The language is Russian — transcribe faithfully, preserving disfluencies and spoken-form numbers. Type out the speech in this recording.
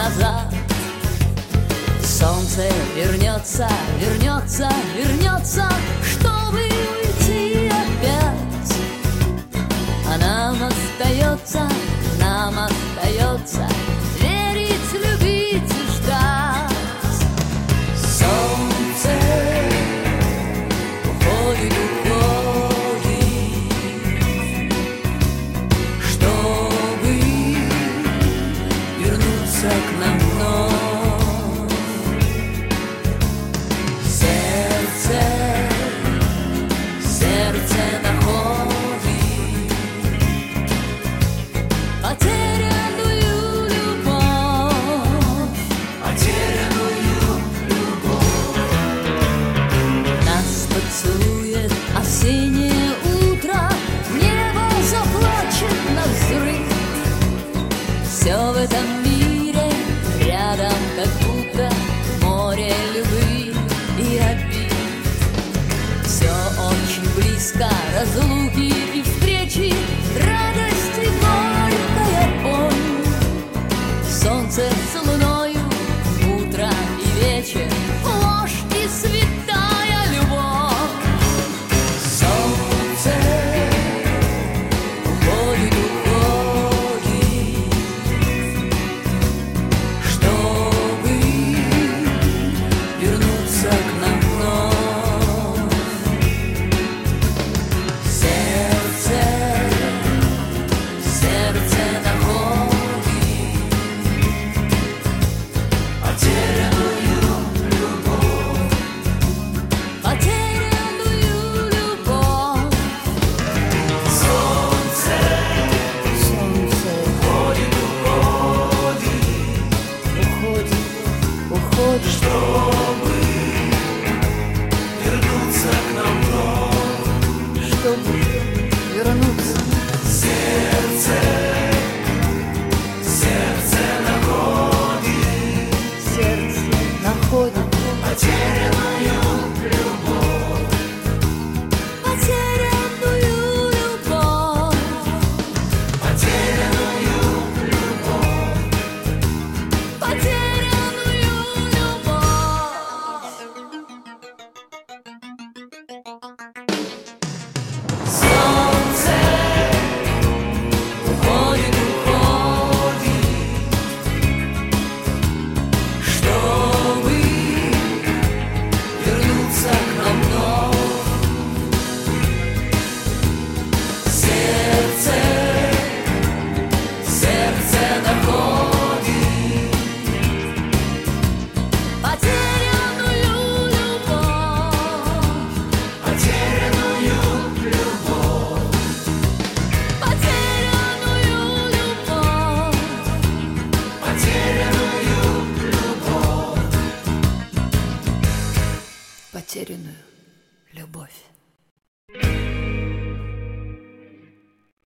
назад. Солнце вернется, вернется, вернется, чтобы уйти опять. А нам остается, нам остается верить, любить и ждать. Солнце уходит, уходит, чтобы вернуться к нам вновь. Сердце, сердце находит потерянную любовь, потерянную любовь. Нас поцелует осеннее утро, небо заплачет навзрыв. Все в этом мире рядом, как будто море любви и обид. Все очень близко, разлуки и встречи, радость и горькая боль. Солнце с луною, утро и вечер, ложь и святая любовь. Солнце уходит, уходит, чтобы вернуться к нам вновь. Сердце, сердце находит потерянную любовь, потерянную любовь. Солнце, солнце уходит, уходит, уходит, уходит, чтобы вернуться к нам вновь, чтобы вернуться. Сердце, сердце находит, сердце находит потерянную любовь, потерянную любовь, потерянную любовь, потерянную любовь. Солнце уходит, уходит, чтобы вернуться к нам вновь. Сердце, сердце находит потерянную любовь, потерянную любовь, потерянную любовь, потерянную любовь, потерянную любовь.